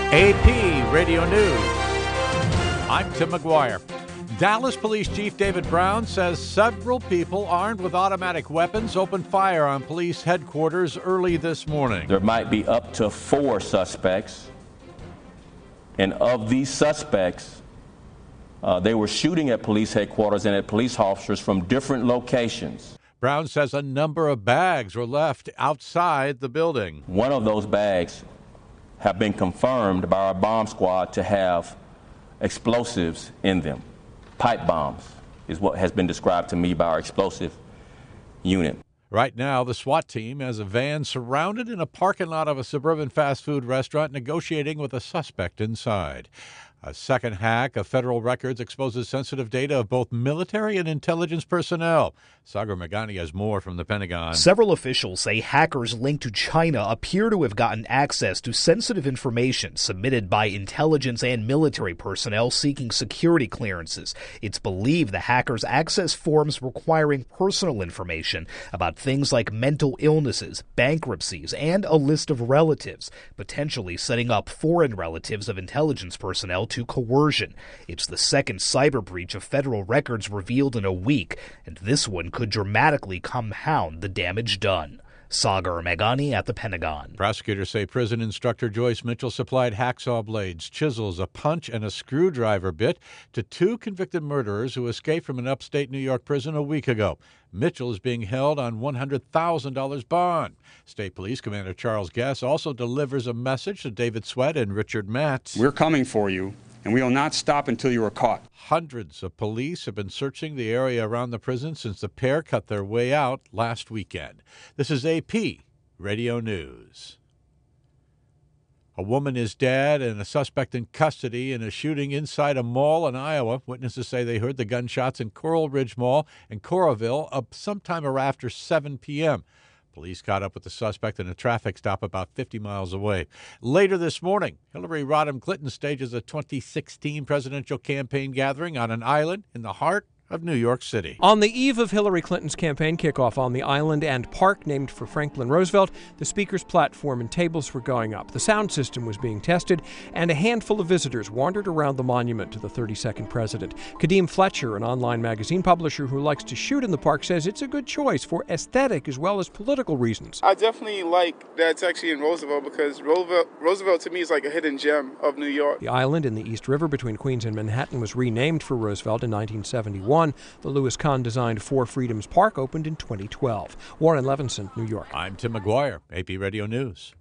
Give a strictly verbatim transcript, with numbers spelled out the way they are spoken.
A P Radio News. I'm Tim McGuire. Dallas Police Chief David Brown says several people armed with automatic weapons opened fire on police headquarters early this morning. There might be up to four suspects, and of these suspects, uh, they were shooting at police headquarters and at police officers from different locations. Brown says a number of bags were left outside the building. One of those bags have been confirmed by our bomb squad to have explosives in them. Pipe bombs is what has been described to me by our explosive unit. Right now, the SWAT team has a van surrounded in a parking lot of a suburban fast food restaurant negotiating with a suspect inside. A second hack of federal records exposes sensitive data of both military and intelligence personnel. Sagar Meghani has more from the Pentagon. Several officials say hackers linked to China appear to have gotten access to sensitive information submitted by intelligence and military personnel seeking security clearances. It's believed the hackers accessed forms requiring personal information about things like mental illnesses, bankruptcies, and a list of relatives, potentially setting up foreign relatives of intelligence personnel to coercion. It's the second cyber breach of federal records revealed in a week, and this one could dramatically compound the damage done. Sagar Meghani at the Pentagon. Prosecutors say prison instructor Joyce Mitchell supplied hacksaw blades, chisels, a punch, and a screwdriver bit to two convicted murderers who escaped from an upstate New York prison a week ago. Mitchell is being held on one hundred thousand dollars bond. State Police Commander Charles Guess also delivers a message to David Sweat and Richard Matz. We're coming for you, and we will not stop until you are caught. Hundreds of police have been searching the area around the prison since the pair cut their way out last weekend. This is A P Radio News. A woman is dead and a suspect in custody in a shooting inside a mall in Iowa. Witnesses say they heard the gunshots in Coral Ridge Mall in Coralville up sometime after seven p.m. Police caught up with the suspect in a traffic stop about fifty miles away. Later this morning, Hillary Rodham Clinton stages a twenty sixteen presidential campaign gathering on an island in the heart of New York City. On the eve of Hillary Clinton's campaign kickoff on the island and park named for Franklin Roosevelt, the speaker's platform and tables were going up. The sound system was being tested, and a handful of visitors wandered around the monument to the thirty-second president. Kadeem Fletcher, an online magazine publisher who likes to shoot in the park, says it's a good choice for aesthetic as well as political reasons. I definitely like that it's actually in Roosevelt because Roosevelt, Roosevelt to me is like a hidden gem of New York. The island in the East River between Queens and Manhattan was renamed for Roosevelt in nineteen seventy-one. The Louis Kahn-designed Four Freedoms Park opened in twenty twelve. Warren Levinson, New York. I'm Tim McGuire, A P Radio News.